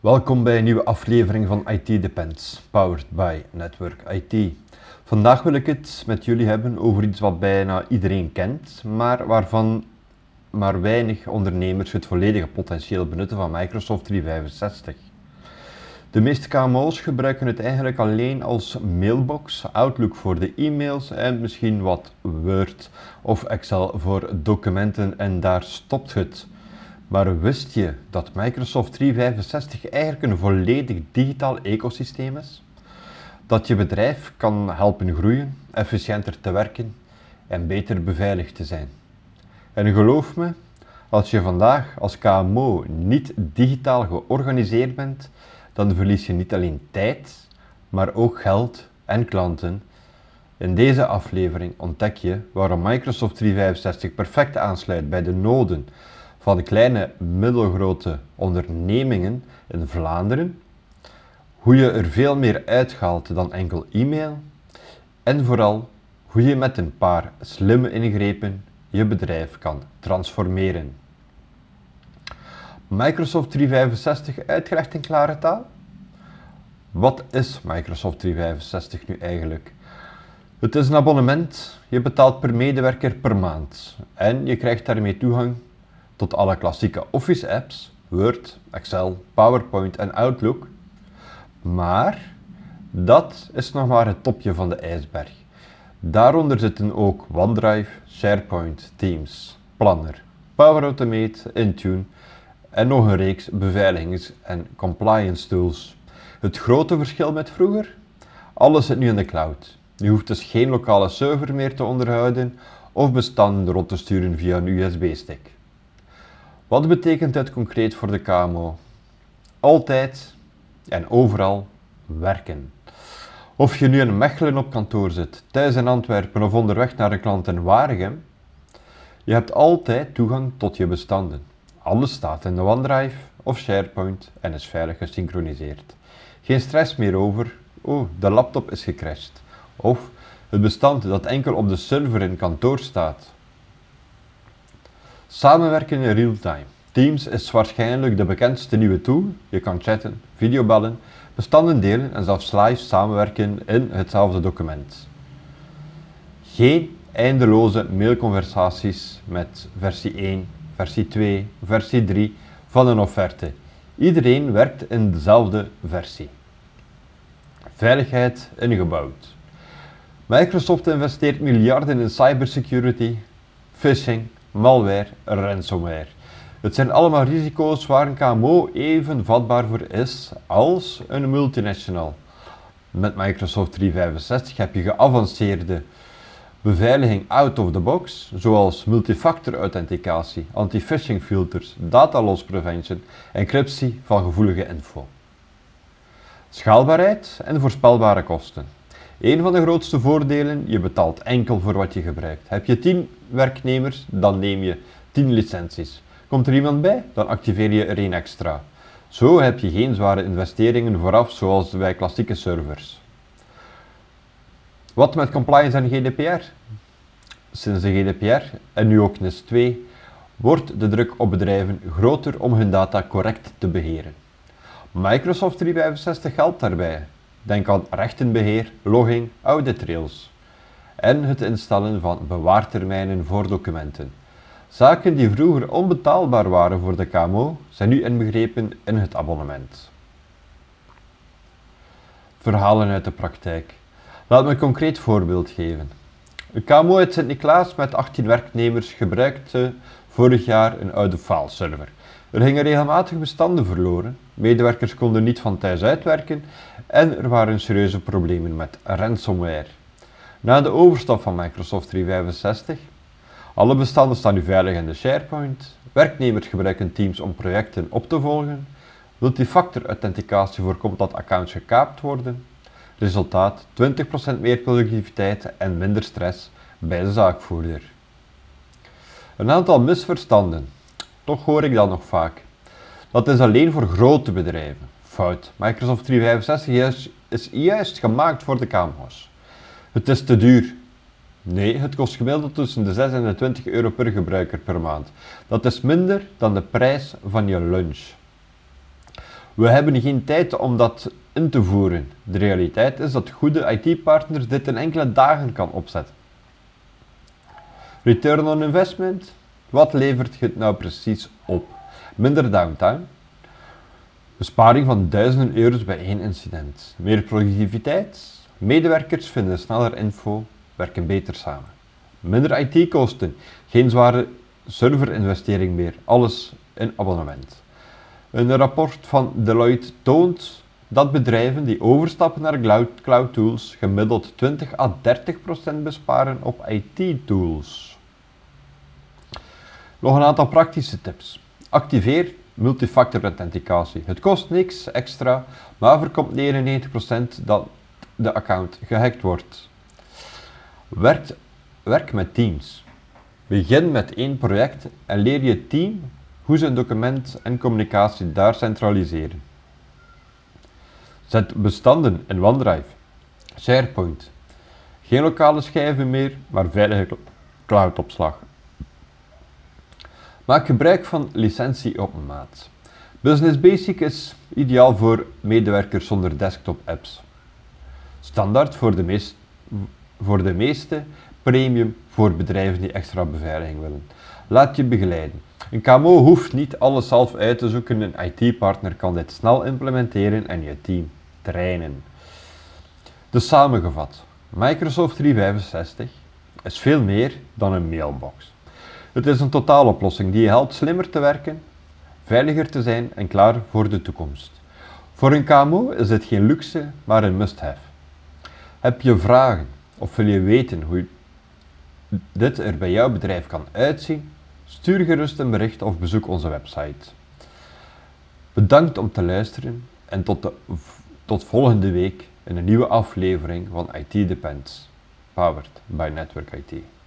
Welkom bij een nieuwe aflevering van IT Depends, powered by Network IT. Vandaag wil ik het met jullie hebben over iets wat bijna iedereen kent, maar waarvan maar weinig ondernemers het volledige potentieel benutten van Microsoft 365. De meeste KMO's gebruiken het eigenlijk alleen als mailbox, Outlook voor de e-mails en misschien wat Word of Excel voor documenten en daar stopt het. Maar wist je dat Microsoft 365 eigenlijk een volledig digitaal ecosysteem is? Dat je bedrijf kan helpen groeien, efficiënter te werken en beter beveiligd te zijn. En geloof me, als je vandaag als KMO niet digitaal georganiseerd bent, dan verlies je niet alleen tijd, maar ook geld en klanten. In deze aflevering ontdek je waarom Microsoft 365 perfect aansluit bij de noden van de kleine middelgrote ondernemingen in Vlaanderen, hoe je er veel meer uithaalt dan enkel e-mail en vooral hoe je met een paar slimme ingrepen je bedrijf kan transformeren. Microsoft 365 uitgelegd in klare taal? Wat is Microsoft 365 nu eigenlijk? Het is een abonnement, je betaalt per medewerker per maand en je krijgt daarmee toegang tot alle klassieke Office apps, Word, Excel, PowerPoint en Outlook. Maar dat is nog maar het topje van de ijsberg. Daaronder zitten ook OneDrive, SharePoint, Teams, Planner, Power Automate, Intune en nog een reeks beveiligings- en compliance tools. Het grote verschil met vroeger? Alles zit nu in de cloud. Je hoeft dus geen lokale server meer te onderhouden of bestanden rond te sturen via een USB-stick. Wat betekent dit concreet voor de KMO? Altijd en overal werken. Of je nu in Mechelen op kantoor zit, thuis in Antwerpen of onderweg naar een klant in Waregem, je hebt altijd toegang tot je bestanden. Alles staat in de OneDrive of SharePoint en is veilig gesynchroniseerd. Geen stress meer over, de laptop is gecrashed. Of het bestand dat enkel op de server in kantoor staat. Samenwerken in real-time. Teams is waarschijnlijk de bekendste nieuwe tool. Je kan chatten, videobellen, bestanden delen en zelfs live samenwerken in hetzelfde document. Geen eindeloze mailconversaties met versie 1, versie 2, versie 3 van een offerte. Iedereen werkt in dezelfde versie. Veiligheid ingebouwd. Microsoft investeert miljarden in cybersecurity, phishing, malware, ransomware. Het zijn allemaal risico's waar een KMO even vatbaar voor is als een multinational. Met Microsoft 365 heb je geavanceerde beveiliging out of the box, zoals multifactor authenticatie, anti-phishing filters, data loss prevention, encryptie van gevoelige info. Schaalbaarheid en voorspelbare kosten. Een van de grootste voordelen, je betaalt enkel voor wat je gebruikt. Heb je 10 werknemers, dan neem je 10 licenties. Komt er iemand bij, dan activeer je er één extra. Zo heb je geen zware investeringen vooraf zoals bij klassieke servers. Wat met compliance en GDPR? Sinds de GDPR en nu ook NIS 2 wordt de druk op bedrijven groter om hun data correct te beheren. Microsoft 365 helpt daarbij. Denk aan rechtenbeheer, logging, audit trails en het instellen van bewaartermijnen voor documenten. Zaken die vroeger onbetaalbaar waren voor de KMO zijn nu inbegrepen in het abonnement. Verhalen uit de praktijk. Laat me een concreet voorbeeld geven. Een KMO uit Sint-Niklaas met 18 werknemers gebruikte vorig jaar een oude fileserver. Er gingen regelmatig bestanden verloren, medewerkers konden niet van thuis uitwerken en er waren serieuze problemen met ransomware. Na de overstap van Microsoft 365, alle bestanden staan nu veilig in de SharePoint, werknemers gebruiken Teams om projecten op te volgen, multifactor authenticatie voorkomt dat accounts gekaapt worden, resultaat 20% meer productiviteit en minder stress bij de zaakvoerder. Een aantal misverstanden. Toch hoor ik dat nog vaak. Dat is alleen voor grote bedrijven. Fout. Microsoft 365 is juist gemaakt voor de KMO's. Het is te duur. Nee, het kost gemiddeld tussen de 6 en de 20 euro per gebruiker per maand. Dat is minder dan de prijs van je lunch. We hebben geen tijd om dat in te voeren. De realiteit is dat goede IT-partners dit in enkele dagen kan opzetten. Return on investment? Wat levert het nou precies op? Minder downtime, besparing van duizenden euro's bij één incident, meer productiviteit, medewerkers vinden sneller info, werken beter samen. Minder IT-kosten, geen zware serverinvestering meer, alles in abonnement. Een rapport van Deloitte toont dat bedrijven die overstappen naar cloud tools gemiddeld 20 à 30% besparen op IT-tools. Nog een aantal praktische tips. Activeer multifactor authenticatie. Het kost niks extra, maar voorkomt 99% dat de account gehackt wordt. Werk met teams. Begin met één project en leer je team hoe ze een document en communicatie daar centraliseren. Zet bestanden in OneDrive, SharePoint. Geen lokale schijven meer, maar veilige cloudopslag. Maak gebruik van licentie op maat. Business Basic is ideaal voor medewerkers zonder desktop apps. Standaard voor de meeste, premium voor bedrijven die extra beveiliging willen. Laat je begeleiden. Een KMO hoeft niet alles zelf uit te zoeken, een IT-partner kan dit snel implementeren en je team trainen. Dus samengevat, Microsoft 365 is veel meer dan een mailbox. Het is een totaaloplossing die je helpt slimmer te werken, veiliger te zijn en klaar voor de toekomst. Voor een KMO is dit geen luxe, maar een must-have. Heb je vragen of wil je weten hoe dit er bij jouw bedrijf kan uitzien? Stuur gerust een bericht of bezoek onze website. Bedankt om te luisteren en tot volgende week in een nieuwe aflevering van IT Depends, powered by Network IT.